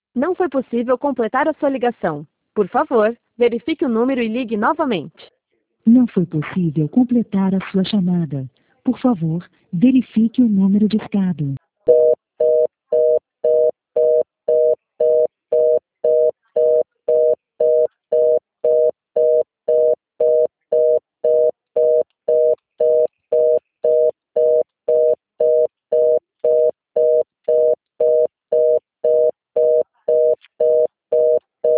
Não foi possível completar a sua ligação. Por favor, verifique o número e ligue novamente. Não foi possível completar a sua chamada. Por favor, verifique o número discado.